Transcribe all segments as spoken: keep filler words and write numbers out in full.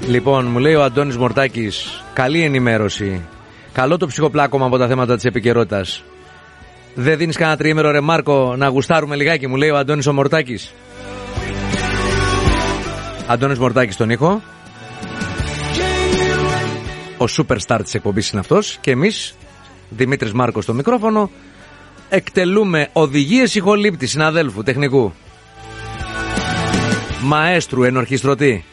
Λοιπόν, μου λέει ο Αντώνης Μορτάκης, καλή ενημέρωση. Καλό το ψυχοπλάκωμα από τα θέματα της επικαιρότητας. Δεν δίνεις κανένα τριήμερο, ρε Μάρκο, να γουστάρουμε λιγάκι, μου λέει ο Αντώνης ο Μορτάκης. Αντώνης Μορτάκης τον ήχο. Ο superstar της εκπομπής είναι αυτός. Και εμείς, Δημήτρης Μάρκος στο μικρόφωνο, εκτελούμε οδηγίες ηχολήπτη συναδέλφου τεχνικού, μαέστρου ενορχιστρωτή.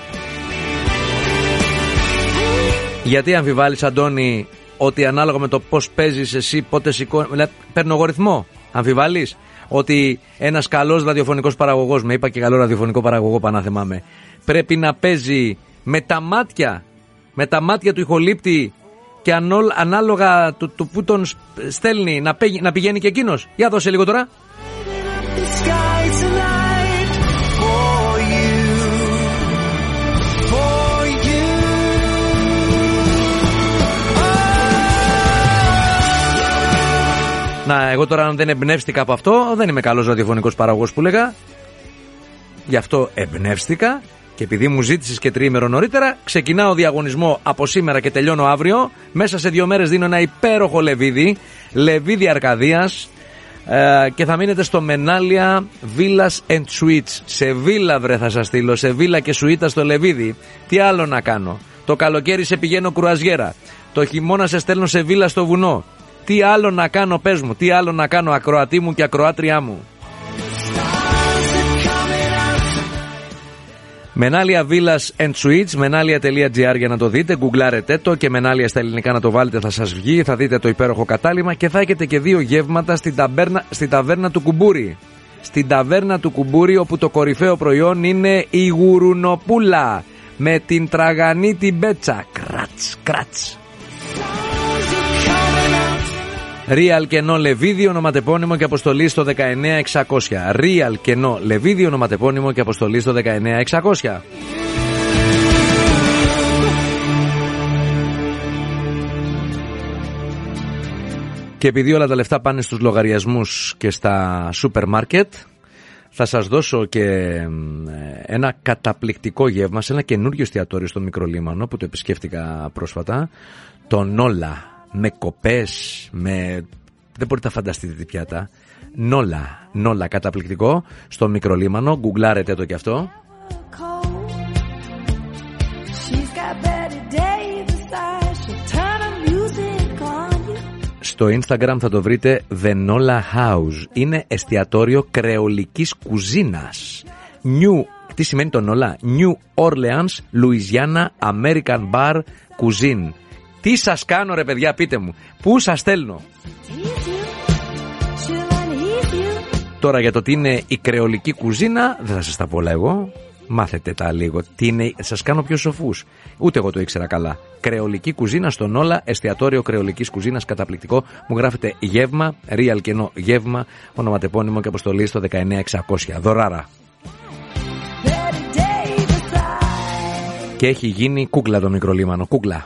Γιατί αμφιβάλλεις, Αντώνη, ότι ανάλογα με το πώς παίζεις εσύ, πότε σηκώνεις, δηλαδή παίρνω εγώ ρυθμό? Αμφιβάλλεις ότι ένας καλός ραδιοφωνικός παραγωγός, με είπα και καλό ραδιοφωνικό παραγωγό, πανάθεμάμαι, πρέπει να παίζει με τα μάτια, με τα μάτια του ηχολήπτη και ανόλ, ανάλογα του, του που τον στέλνει να, πέ, να πηγαίνει και εκείνος? Για δώσε λίγο τώρα. Να, εγώ τώρα αν δεν εμπνεύστηκα από αυτό, δεν είμαι καλός ραδιοφωνικός παραγωγός που λέγα. Γι' αυτό εμπνεύστηκα και επειδή μου ζήτησες και τριήμερο νωρίτερα, ξεκινάω διαγωνισμό από σήμερα και τελειώνω αύριο. Μέσα σε δύο μέρες δίνω ένα υπέροχο λεβίδι, λεβίδι Αρκαδίας, ε, και θα μείνετε στο Μενάλια Villas and Suites. Σε βίλα, βρε, θα σας στείλω, σε βίλα και σουίτα στο λεβίδι. Τι άλλο να κάνω? Το καλοκαίρι σε πηγαίνω κρουαζιέρα, το χειμώνα σε στέλνω σε βίλα στο βουνό. Τι άλλο να κάνω, πες μου, τι άλλο να κάνω, ακροατή μου και ακροάτριά μου? Μενάλια Villas and Suites, μενάλια τελεία τζι άρ για να το δείτε, γκουγκλάρετε το και Μενάλια στα ελληνικά να το βάλετε, θα σας βγει, θα δείτε το υπέροχο κατάλημα και θα έχετε και δύο γεύματα στην ταβέρνα, στην ταβέρνα του Κουμπούρη. Στην ταβέρνα του Κουμπούρη, όπου το κορυφαίο προϊόν είναι η γουρουνοπούλα με την τραγανή την πέτσα. Κράτς, κράτς. Real κενό Λεβίδι, ονοματεπώνυμο και αποστολή στο δεκαεννέα εξακόσια. Real κενό Λεβίδι, ονοματεπώνυμο και αποστολή στο δεκαεννέα εξακόσια. Και επειδή όλα τα λεφτά πάνε στους λογαριασμούς και στα σούπερ μάρκετ, θα σας δώσω και ένα καταπληκτικό γεύμα σε ένα καινούριο εστιατόριο στο Μικρολίμανο που το επισκέφτηκα πρόσφατα, το Νόλα. Με κοπές, με... δεν μπορείτε να φανταστείτε τι πιάτα. Νόλα, Νόλα, καταπληκτικό, στο Μικρολίμανο, γκουγκλάρετε το κι αυτό. Στο Instagram θα το βρείτε The Nola House. Είναι εστιατόριο κρεολικής κουζίνας. New, τι σημαίνει το Νόλα? New Orleans, Louisiana, American Bar Cuisine. Τι σας κάνω, ρε παιδιά, πείτε μου, πού σας στέλνω? Τώρα για το τι είναι η κρεολική κουζίνα δεν θα σας τα πω όλα εγώ. Μάθετε τα λίγο. Τι είναι, σας κάνω πιο σοφούς. Ούτε εγώ το ήξερα καλά. Κρεολική κουζίνα στο Νόλα, εστιατόριο κρεολικής κουζίνας, καταπληκτικό. Μου γράφετε γεύμα, real κενό γεύμα, ονοματεπώνυμο και αποστολή στο δεκαεννέα εξακόσια. Δωράρα. Και έχει γίνει κούκλα το Μικρολίμανο, κούκλα.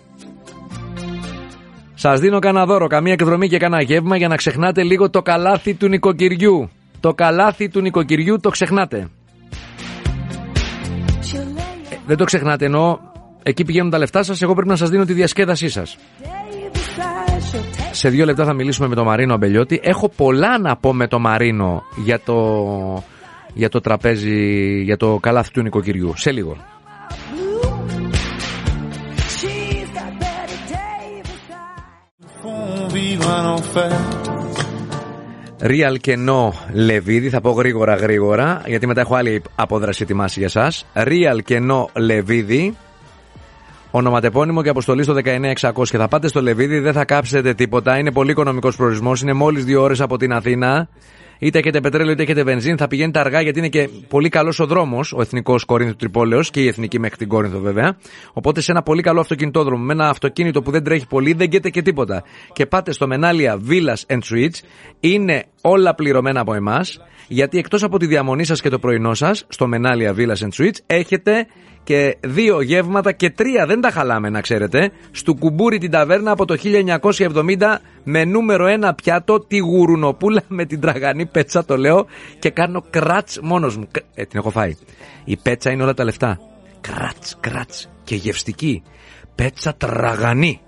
Σας δίνω κανένα δώρο, καμία εκδρομή και κανένα γεύμα για να ξεχνάτε λίγο το καλάθι του νοικοκυριού. Το καλάθι του νοικοκυριού το ξεχνάτε. Ε, δεν το ξεχνάτε, εννοώ εκεί πηγαίνουν τα λεφτά σας, εγώ πρέπει να σας δίνω τη διασκέδασή σας. Σε δύο λεπτά θα μιλήσουμε με τον Μαρίνο Αμπελιώτη. Έχω πολλά να πω με τον Μαρίνο για το, για το τραπέζι, για το καλάθι του νοικοκυριού. Σε λίγο. Real κενό Λεβίδι, θα πω γρήγορα γρήγορα γιατί μετά έχω άλλη απόδραση ετοιμάσει για σας. Real κενό Λεβίδι, ονοματεπώνυμο και αποστολή στο δεκαεννέα εξακόσια. Θα πάτε στο Λεβίδι, δεν θα κάψετε τίποτα, είναι πολύ οικονομικός προορισμός, είναι μόλις δύο ώρες από την Αθήνα. Είτε έχετε πετρέλαιο είτε έχετε βενζίνη, θα πηγαίνετε αργά γιατί είναι και πολύ καλός ο δρόμος, ο εθνικός Κορίνθου Τρυπόλεως και η εθνική μέχρι την Κόρινθο βέβαια. Οπότε σε ένα πολύ καλό αυτοκινητόδρομο, με ένα αυτοκίνητο που δεν τρέχει πολύ, δεν γκέτε και τίποτα. Και πάτε στο Μενάλια Villas and Suites, είναι όλα πληρωμένα από εμάς, γιατί εκτός από τη διαμονή σας και το πρωινό σας, στο Μενάλια Villas and Suites έχετε και δύο γεύματα και τρία, δεν τα χαλάμε να ξέρετε, στο Κουμπούρη την ταβέρνα από το χίλια εννιακόσια εβδομήντα με νούμερο ένα πιάτο τη γουρουνοπούλα με την τραγανή πέτσα, το λέω και κάνω κράτς μόνος μου. Ε, την έχω φάει. Η πέτσα είναι όλα τα λεφτά. κράτς, κράτς και γευστική πέτσα τραγανή.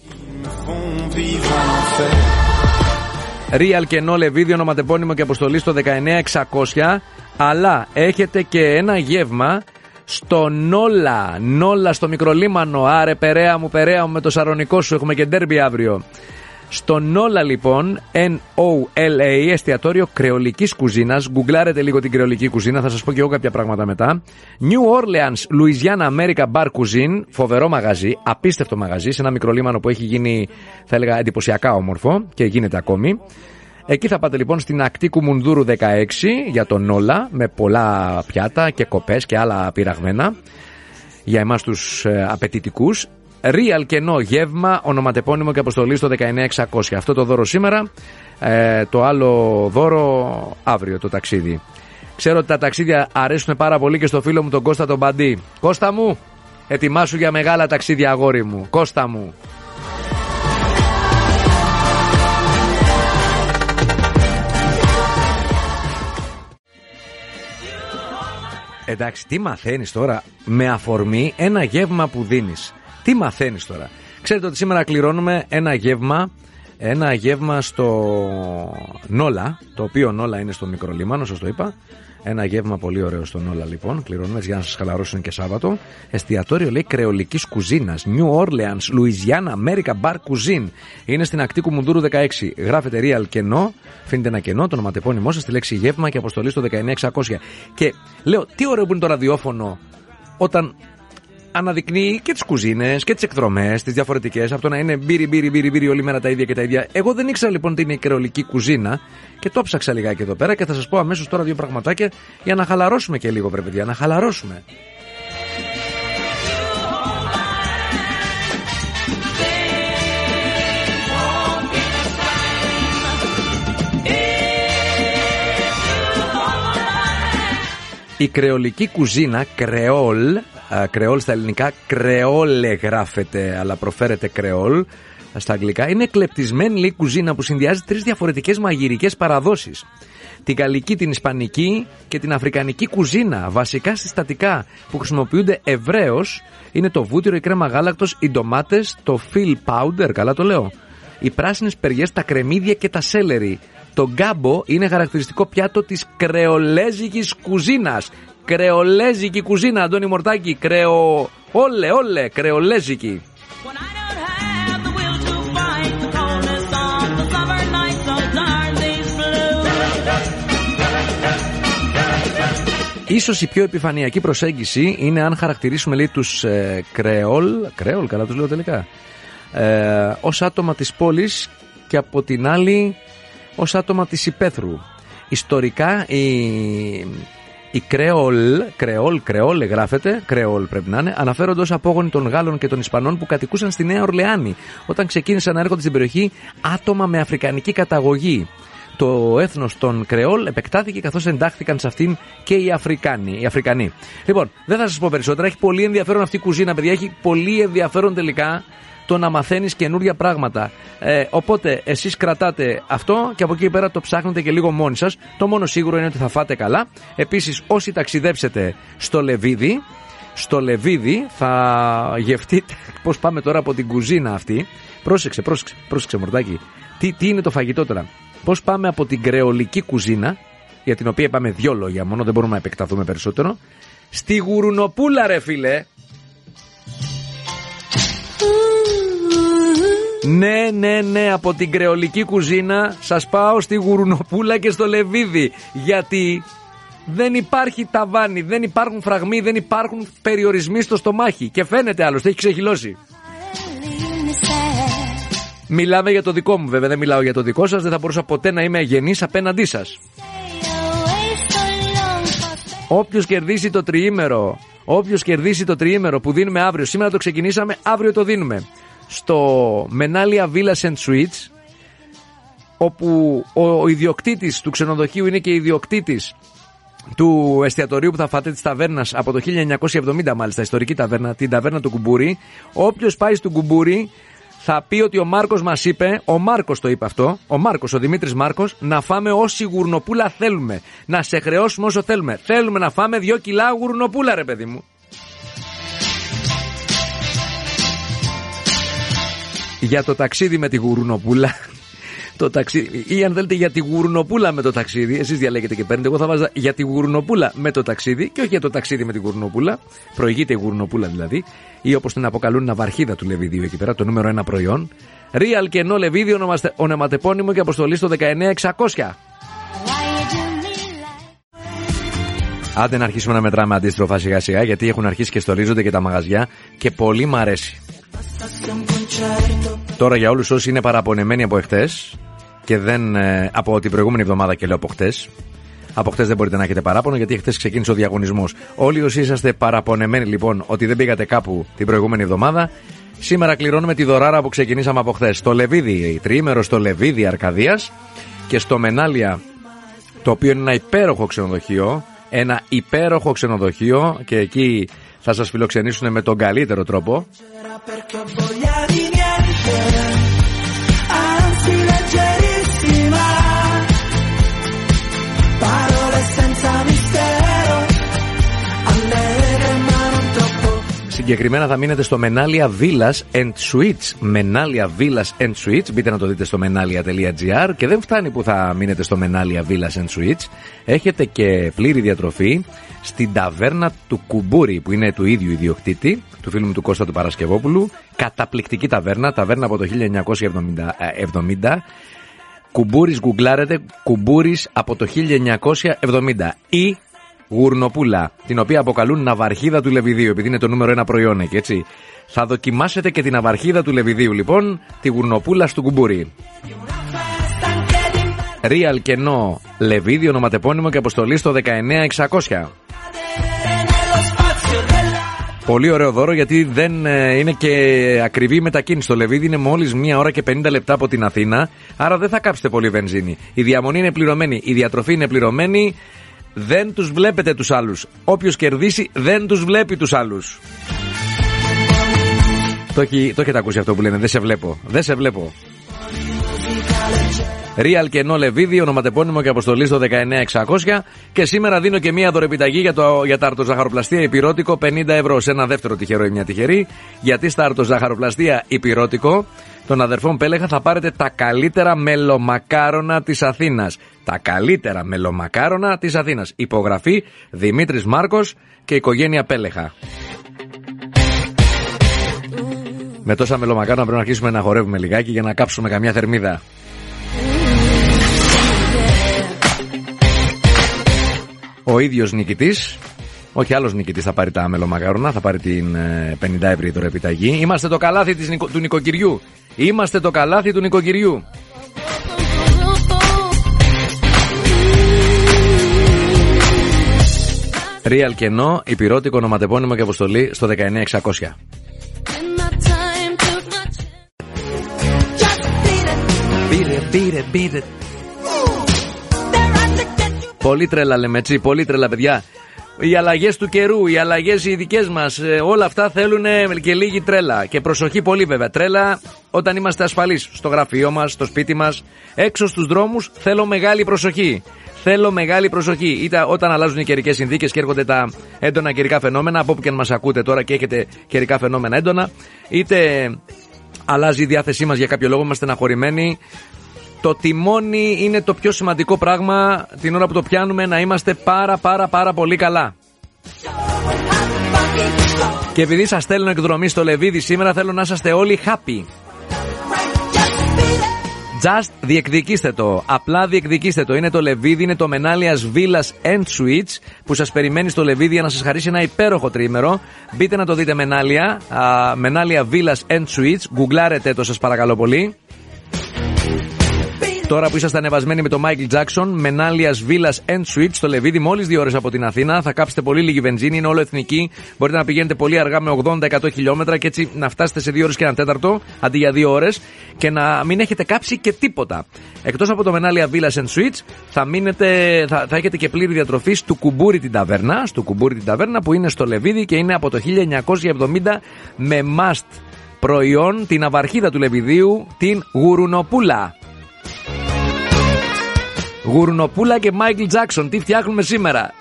Real κενό Λεβίδι, ονοματεπώνυμο και αποστολή στο δεκαεννιά εξακόσια, αλλά έχετε και ένα γεύμα στο Νόλα, Νόλα στο Μικρολίμανο. Άρε Περαία μου, Περαία μου με το σαρονικό σου, έχουμε και ντέρμπι αύριο. Στο Νόλα λοιπόν, N O L A, εστιατόριο κρεολικής κουζίνας. Γκουγκλάρετε λίγο την κρεολική κουζίνα, θα σας πω και εγώ κάποια πράγματα μετά. New Orleans, Louisiana America Bar Cuisine, φοβερό μαγαζί, απίστευτο μαγαζί, σε ένα μικρολίμανο που έχει γίνει, θα έλεγα, εντυπωσιακά όμορφο και γίνεται ακόμη. Εκεί θα πάτε λοιπόν στην ακτή Κουμουνδούρου δεκαέξι για τον Νόλα, με πολλά πιάτα και κοπές και άλλα πειραγμένα για εμάς τους ε, απαιτητικούς. Real κενό γεύμα, ονοματεπώνυμο και αποστολή στο δεκαεννιά εξακόσια. Αυτό το δώρο σήμερα, ε, το άλλο δώρο αύριο το ταξίδι. Ξέρω ότι τα ταξίδια αρέσουν πάρα πολύ και στο φίλο μου τον Κώστα τον Μπαντή. Κώστα μου, ετοιμάσου για μεγάλα ταξίδια αγόρι μου. Κώστα μου. Εντάξει, τι μαθαίνεις τώρα με αφορμή ένα γεύμα που δίνεις. Τι μαθαίνεις τώρα. Ξέρετε ότι σήμερα κληρώνουμε ένα γεύμα, ένα γεύμα στο Νόλα, το οποίο Νόλα είναι στο Μικρολίμανο, σας το είπα. Ένα γεύμα πολύ ωραίο στο Νόλα λοιπόν, κληρώνουμε για να σας χαλαρώσουν και Σάββατο. Εστιατόριο λέει κρεολικής κουζίνας, New Orleans, Louisiana America Bar Cuisine. Είναι στην ακτή Κουμουνδούρου δεκαέξι. Γράφετε Real κενό, αφήνετε ένα κενό, το ονοματεπώνυμό σας, τη λέξη γεύμα και αποστολή στο δεκαεννιά εξακόσια. Και λέω, τι ωραίο που είναι το ραδιόφωνο όταν αναδεικνύει και τις κουζίνες και τις εκδρομές, τις διαφορετικές, από το να είναι μπύρι, μπύρι, μπύρι, μπύρι όλη μέρα τα ίδια και τα ίδια. Εγώ δεν ήξερα λοιπόν τι είναι η κρεολική κουζίνα και το ψάξα λιγάκι εδώ πέρα και θα σας πω αμέσως τώρα δύο πραγματάκια για να χαλαρώσουμε και λίγο, πρέπει, παιδιά, να χαλαρώσουμε. Η κρεολική κουζίνα, κρεόλ, κρεόλ στα ελληνικά, κρεόλε γράφεται, αλλά προφέρεται κρεόλ στα αγγλικά. Είναι εκλεπτισμένη λέει κουζίνα που συνδυάζει τρεις διαφορετικές μαγειρικές παραδόσεις. Την γαλλική, την ισπανική και την αφρικανική κουζίνα. Βασικά συστατικά που χρησιμοποιούνται ευρέως είναι το βούτυρο, η κρέμα γάλακτος, οι ντομάτες, το fill powder, καλά το λέω, οι πράσινες παιριές, τα κρεμμύδια και τα σέλερι. Το γκάμπο είναι χαρακτηριστικό πιάτο της κρεολέζικης κουζίνας. Κρεολέζικη κουζίνα, Αντώνη Μορτάκη. Κρεο... Όλε, όλε, κρεολέζικη. Ίσως η πιο επιφανειακή προσέγγιση είναι αν χαρακτηρίσουμε λέει τους ε, κρεόλ, κρεόλ καλά τους λέω τελικά, ε, ως άτομα της πόλης και από την άλλη ως άτομα της υπαίθρου. Ιστορικά η, η κρεόλ, κρεόλ, κρεόλ γράφεται, κρεόλ πρέπει να είναι, αναφέρονται ως απόγονοι των Γάλλων και των Ισπανών που κατοικούσαν στη Νέα Ορλεάνη όταν ξεκίνησαν να έρχονται στην περιοχή άτομα με αφρικανική καταγωγή. Το έθνος των Κρεόλ επεκτάθηκε καθώς εντάχθηκαν σε αυτήν και οι Αφρικάνοι, οι Αφρικανοί. Λοιπόν, δεν θα σας πω περισσότερα. Έχει πολύ ενδιαφέρον αυτή η κουζίνα, παιδιά. Έχει πολύ ενδιαφέρον τελικά το να μαθαίνεις καινούργια πράγματα. Ε, οπότε εσείς κρατάτε αυτό και από εκεί πέρα το ψάχνετε και λίγο μόνοι σας. Το μόνο σίγουρο είναι ότι θα φάτε καλά. Επίσης, όσοι ταξιδέψετε στο Λεβίδι, στο Λεβίδι θα γευτείτε πώς πάμε τώρα από την κουζίνα αυτή. Πρόσεξε, πρόσεξε, πρόσεξε Μορτάκη. Τι, τι είναι το φαγητό τώρα. Πώς πάμε από την κρεολική κουζίνα, για την οποία είπαμε δυο λόγια μόνο, δεν μπορούμε να επεκταθούμε περισσότερο, στη γουρουνοπούλα ρε φίλε. Ναι, ναι, ναι, από την κρεολική κουζίνα σας πάω στη γουρουνοπούλα και στο Λεβίδι. Γιατί δεν υπάρχει ταβάνι, δεν υπάρχουν φραγμοί, δεν υπάρχουν περιορισμοί στο στομάχι. Και φαίνεται άλλωστε, έχει ξεχυλώσει. Μιλάμε για το δικό μου βέβαια, δεν μιλάω για το δικό σας. Δεν θα μπορούσα ποτέ να είμαι αγενής απέναντί σας. Όποιος κερδίσει το τριήμερο, όποιος κερδίσει το τριήμερο που δίνουμε αύριο, σήμερα το ξεκινήσαμε, αύριο το δίνουμε, στο Menalia Villas and Suites, όπου ο ιδιοκτήτης του ξενοδοχείου είναι και ιδιοκτήτης του εστιατορίου που θα φάτε, της ταβέρνας από το χίλια εννιακόσια εβδομήντα μάλιστα, ιστορική ταβέρνα, την ταβέρνα του Κουμπούρη. Όποιος πάει στο Κουμπούρη θα πει ότι ο Μάρκος μας είπε, ο Μάρκος το είπε αυτό, ο Μάρκος, ο Δημήτρης Μάρκος, να φάμε όση γουρνοπούλα θέλουμε. Να σε χρεώσουμε όσο θέλουμε. Θέλουμε να φάμε δυο κιλά γουρνοπούλα ρε παιδί μου. για το ταξίδι με τη Γουρνοπούλα. Το ταξίδι, ή αν θέλετε για τη Γουρνοπούλα με το ταξίδι. Εσείς διαλέγετε και παίρνετε. Εγώ θα βάζα για τη Γουρνοπούλα με το ταξίδι και όχι για το ταξίδι με τη Γουρνοπούλα. Προηγείται η Γουρνοπούλα δηλαδή. Ή όπως την αποκαλούν ναυαρχίδα του Λεβιδίου εκεί πέρα, το νούμερο ένα προϊόν. Real και No Λεβίδι, ονοματεπώνυμο και αποστολή στο δεκαεννιά εξακόσια. Άντε να αρχίσουμε να μετράμε αντίστροφα σιγά σιγά, γιατί έχουν αρχίσει και στολίζονται και τα μαγαζιά και πολύ μ' αρέσει. Τώρα για όλους όσοι είναι παραπονεμένοι από εχθές και δεν, ε, από την προηγούμενη εβδομάδα και λέω από χτες. Από χτες δεν μπορείτε να έχετε παράπονο, γιατί χτες ξεκίνησε ο διαγωνισμός. Όλοι όσοι είσαστε παραπονεμένοι λοιπόν ότι δεν πήγατε κάπου την προηγούμενη εβδομάδα, σήμερα κληρώνουμε τη δωράρα που ξεκινήσαμε από χθες. Στο Λεβίδι, τριήμερο στο Λεβίδι Αρκαδίας και στο Μενάλια, το οποίο είναι ένα υπέροχο ξενοδοχείο. Ένα υπέροχο ξενοδοχείο και εκεί θα σας φιλοξενήσουν με τον καλύτερο τρόπο. Συγκεκριμένα θα μείνετε στο Menalia Villas and Suites. Menalia Villas and Suites. Μπείτε να το δείτε στο menalia τελεία gr. Και δεν φτάνει που θα μείνετε στο Menalia Villas and Suites. Έχετε και πλήρη διατροφή στην ταβέρνα του Κουμπούρη, που είναι του ίδιου ιδιοκτήτη, του φίλου μου του Κώστα του Παρασκευόπουλου. Καταπληκτική ταβέρνα. Ταβέρνα από το χίλια εννιακόσια εβδομήντα. Κουμπούρης, γκουγκλάρετε. Κουμπούρης από το χίλια εννιακόσια εβδομήντα. Ή Γουρνοπούλα, την οποία αποκαλούν ναυαρχίδα του Λεβιδίου, επειδή είναι το νούμερο ένα προϊόν εκεί, έτσι. Θα δοκιμάσετε και την ναυαρχίδα του Λεβιδίου, λοιπόν, τη Γουρνοπούλα στο Κουμπούρι. Real και No Λεβίδι, ονοματεπώνυμο και αποστολή στο δεκαεννιά εξακόσια. Πολύ ωραίο δώρο, γιατί δεν είναι και ακριβή μετακίνηση. Το Λεβίδι είναι μόλις μία ώρα και πενήντα λεπτά από την Αθήνα, άρα δεν θα κάψετε πολύ βενζίνη. Η διαμονή είναι πληρωμένη, η διατροφή είναι πληρωμένη. Δεν τους βλέπετε τους άλλους. Όποιος κερδίσει δεν τους βλέπει τους άλλους. Το, έχει, το έχετε ακούσει αυτό που λένε, δεν σε βλέπω. Δεν σε βλέπω. Real και No Λεβίδι, ονοματεπώνυμο και αποστολή στο δεκαεννιά εξακόσια. Και σήμερα δίνω και μία δωρεπιταγή για, το, για τα αρτοζαχαροπλαστεία Υπηρώτικο, πενήντα ευρώ σε ένα δεύτερο τυχερό ή μια τυχερή. Γιατί στα αρτοζαχαροπλαστεία Υπηρώτικο των αδερφών Πέλεχα θα πάρετε τα καλύτερα μελομακάρονα της Αθήνας. Τα καλύτερα μελομακάρονα της Αθήνας. Υπογραφή Δημήτρης Μάρκος και οικογένεια Πέλεχα. Με τόσα μελομακάρονα πρέπει να αρχίσουμε να χορεύουμε λιγάκι για να κάψουμε καμιά θερμίδα. Ο ίδιος νικητής, όχι άλλος νικητής, θα πάρει τα μελομακάρονα, θα πάρει την πενήντα ευρώ δωρεπιταγή. Είμαστε το καλάθι της, του νοικοκυριού. Είμαστε το καλάθι του νοικοκυριού. Real και No, Υπηρώτικο, ονοματεπώνυμο και αποστολή στο δεκαεννιά εξακόσια. Πολύ τρέλα λέμε, έτσι, πολύ τρέλα παιδιά. Οι αλλαγές του καιρού, οι αλλαγές οι δικές μας, όλα αυτά θέλουν και λίγη τρέλα. Και προσοχή πολύ βέβαια. Τρέλα όταν είμαστε ασφαλείς στο γραφείο μας, στο σπίτι μας. Έξω στους δρόμους θέλω μεγάλη προσοχή. Θέλω μεγάλη προσοχή. Είτε όταν αλλάζουν οι καιρικές συνθήκες και έρχονται τα έντονα καιρικά φαινόμενα, από όπου και αν μας ακούτε τώρα και έχετε καιρικά φαινόμενα έντονα, είτε αλλάζει η διάθεσή μας για κάποιο λόγο, είμαστε στεναχωρημένοι. Το τιμόνι είναι το πιο σημαντικό πράγμα την ώρα που το πιάνουμε, να είμαστε πάρα πάρα πάρα πολύ καλά. Και επειδή σας στέλνω εκδρομή στο Λεβίδι σήμερα, θέλω να είσαστε όλοι happy. Just διεκδικήστε το, απλά διεκδικήστε το. Είναι το Λεβίδι, είναι το Menalia's Villas and Suites που σας περιμένει στο Λεβίδι για να σας χαρίσει ένα υπέροχο τριήμερο. Μπείτε να το δείτε Menalia, uh, Menalia Villas and Suites, γκουγκλάρετε το σας παρακαλώ πολύ. Τώρα που είσαστε ανεβασμένοι με το Michael Jackson, Menalia's Villas and Suites στο Λεβίδι, μόλις δύο ώρες από την Αθήνα, θα κάψετε πολύ λίγη βενζίνη, είναι όλο εθνική. Μπορείτε να πηγαίνετε πολύ αργά με ογδόντα με εκατό χιλιόμετρα και έτσι να φτάσετε σε δύο ώρες και ένα τέταρτο αντί για δύο ώρες και να μην έχετε κάψει και τίποτα. Εκτός από το Menalia Villas and Suites, θα, μείνετε, θα, θα έχετε και πλήρη διατροφή στο Κουμπούρι την ταβέρνα, στο Κουμπούρι την ταβέρνα που είναι στο Λεβίδι και είναι από το χίλια εννιακόσια εβδομήντα με must προϊόν την ναυαρχίδα του Λεβιδίου, την Γουρνοπούλα. Γουρνοπούλα και Michael Jackson, τι φτιάχνουμε σήμερα.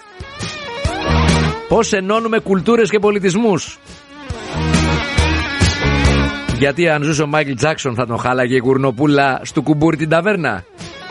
Πώς ενώνουμε κουλτούρες και πολιτισμούς. Γιατί αν ζούσε ο Μάικλ Τζάκσον θα τον χάλαγε η γουρνοπούλα στο κουμπούρι την ταβέρνα.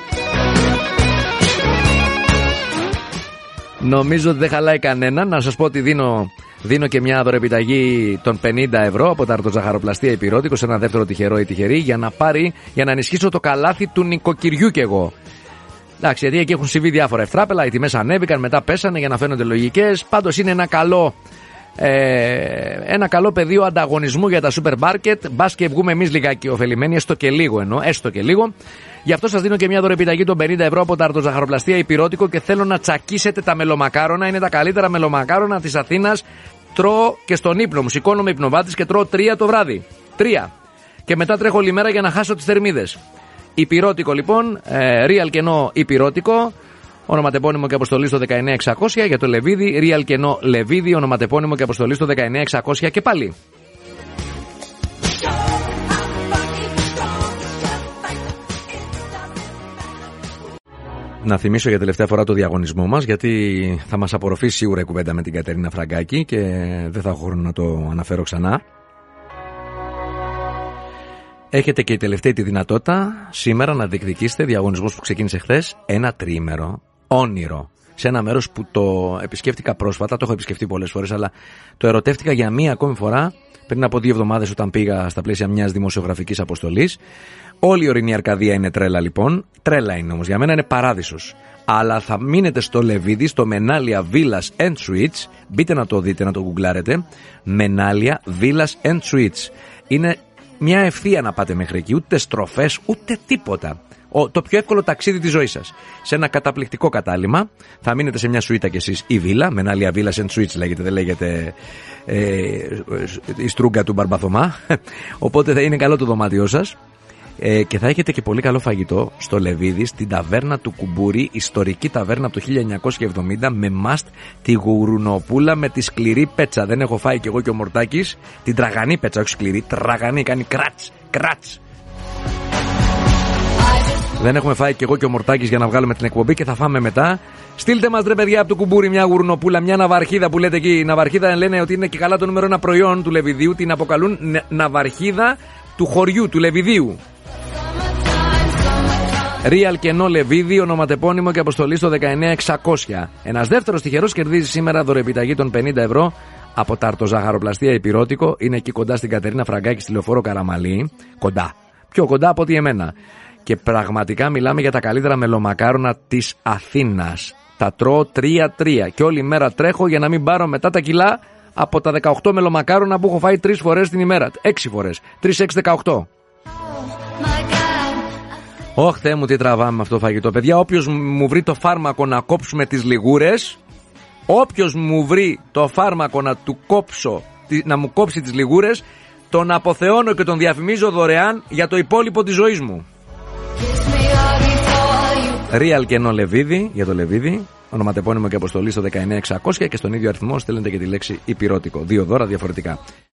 Νομίζω ότι δεν χαλάει κανένα. Να σας πω ότι δίνω, δίνω και μια δωρεπιταγή των πενήντα ευρώ από τα αρτοζαχαροπλαστεία Υπηρώτικο σε ένα δεύτερο τυχερό ή τυχερή για να πάρει, για να ενισχύσω το καλάθι του νοικοκυριού κι εγώ. Εντάξει, γιατί εκεί έχουν συμβεί διάφορα ευτράπελα, οι τιμές ανέβηκαν, μετά πέσανε για να φαίνονται λογικές. Πάντως είναι ένα καλό, ε, ένα καλό πεδίο ανταγωνισμού για τα σούπερ μάρκετ. Μπας και βγούμε εμείς λιγάκι ωφελημένοι, έστω και λίγο εννοώ, έστω και λίγο. Γι' αυτό σας δίνω και μια δωρεπιταγή των πενήντα ευρώ από τα αρτοζαχαροπλαστεία Υπηρώτικο και θέλω να τσακίσετε τα μελομακάρονα. Είναι τα καλύτερα μελομακάρονα της Αθήνας. Τρώω και στον ύπνο μου. Σηκώνομαι υπνοβάτης και τρώω τρία το βράδυ. Τρία. Και μετά τρέχω όλη μέρα για να χάσω τις θερμίδες. Υπηρώτικο λοιπόν, ε, Real Κενό Υπηρώτικο, ονοματεπώνυμο και αποστολή στο δεκαεννιά εξακόσια για το Λεβίδι. Real Κενό Λεβίδι, ονοματεπώνυμο και αποστολή στο δεκαεννιά εξακόσια και πάλι. Να θυμίσω για τελευταία φορά το διαγωνισμό μας, γιατί θα μας απορροφήσει σίγουρα η κουβέντα με την Κατερίνα Φραγκάκη και δεν θα έχω χρόνο να το αναφέρω ξανά. Έχετε και η τελευταία τη δυνατότητα σήμερα να διεκδικήσετε διαγωνισμός που ξεκίνησε χθες, ένα τριήμερο όνειρο. Σε ένα μέρος που το επισκέφτηκα πρόσφατα, το έχω επισκεφτεί πολλές φορές, αλλά το ερωτεύτηκα για μία ακόμη φορά πριν από δύο εβδομάδες όταν πήγα στα πλαίσια μιας δημοσιογραφικής αποστολής. Όλη η ορεινή Αρκαδία είναι τρέλα λοιπόν. Τρέλα είναι όμως, για μένα είναι παράδεισος. Αλλά θα μείνετε στο Λεβίδι, στο Μενάλια Villas and Suites. Μπείτε να το δείτε, να το γκουγκλάρετε. Μενάλια Villas and Suites. Είναι μια ευθεία να πάτε μέχρι εκεί, ούτε στροφές, ούτε τίποτα. Ο, το πιο εύκολο ταξίδι της ζωής σας. Σε ένα καταπληκτικό κατάλημα. Θα μείνετε σε μια σουίτα κι εσείς ή βίλα. Μενάλια Villas and Suites λέγεται, δεν λέγεται ε, η στρούγκα του Μπαρμπαθωμά. Οπότε θα είναι καλό το δωμάτιό σας. Ε, και θα έχετε και πολύ καλό φαγητό στο Λεβίδι, στην ταβέρνα του Κουμπούρη, ιστορική ταβέρνα από το χίλια εννιακόσια εβδομήντα, με μαστ τη γουρουνοπούλα με τη σκληρή πέτσα. Δεν έχω φάει κι εγώ και ο Μορτάκης την τραγανή πέτσα, όχι σκληρή, τραγανή, κάνει κράτς, κράτς. Δεν έχουμε φάει κι εγώ και ο Μορτάκης για να βγάλουμε την εκπομπή και θα φάμε μετά. Στείλτε μας ρε παιδιά από το Κουμπούρη μια γουρουνοπούλα, μια ναυαρχίδα που λέτε εκεί. Η ναυαρχίδα λένε ότι είναι και καλά το νούμερο ένα προϊόν του Λεβιδίου, την αποκαλούν ναυαρχίδα του χωριού, του Λεβιδίου. Real Κενό Λεβίδι, ονοματεπώνυμο και αποστολή στο δεκαεννιά εξακόσια. Ένας δεύτερος τυχερός κερδίζει σήμερα δωρεπιταγή των πενήντα ευρώ από τα αρτοζαχαροπλαστεία Υπηρώτικο. Είναι εκεί κοντά στην Κατερίνα Φραγκάκη, στη Λεωφόρο Καραμαλή. Κοντά. Πιο κοντά από ότι εμένα. Και πραγματικά μιλάμε για τα καλύτερα μελομακάρονα της Αθήνας. Τα τρώω τρία τρία. Και όλη μέρα τρέχω για να μην πάρω μετά τα κιλά από τα δεκαοκτώ μελομακάρονα που έχω φάει τρεις φορές την ημέρα. έξι φορές. τρεις έξι δεκαοκτώ. Ωχ, Θεέ μου, τι τραβάμε με αυτό το φαγητό. Παιδιά, όποιος μου βρει το φάρμακο να κόψουμε τις λιγούρες, όποιος μου βρει το φάρμακο να του κόψω, να μου κόψει τις λιγούρες, τον αποθεώνω και τον διαφημίζω δωρεάν για το υπόλοιπο της ζωής μου. Real Κενό Λεβίδι, για το Λεβίδι, ονοματεπώνυμο και αποστολή στο δεκαεννιά εξακόσια και στον ίδιο αριθμό στέλνετε και τη λέξη Υπηρώτικο. Δύο δώρα διαφορετικά.